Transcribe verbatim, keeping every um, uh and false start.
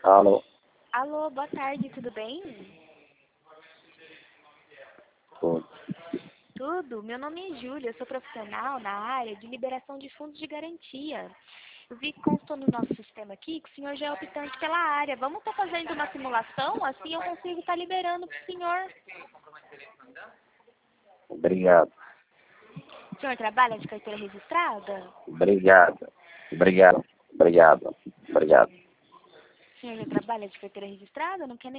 Alô? Alô, boa tarde, tudo bem? Tudo. Tudo. Meu nome é Júlia, eu sou profissional na área de liberação de fundos de garantia. Eu vi que constou no nosso sistema aqui que o senhor já é optante pela área. Vamos estar fazendo uma simulação? Assim eu consigo estar liberando para o senhor. Obrigado. O senhor trabalha de carteira registrada? Obrigado. Obrigado. Obrigado. Obrigado. O senhor já trabalha de carteira registrada? Não quer nem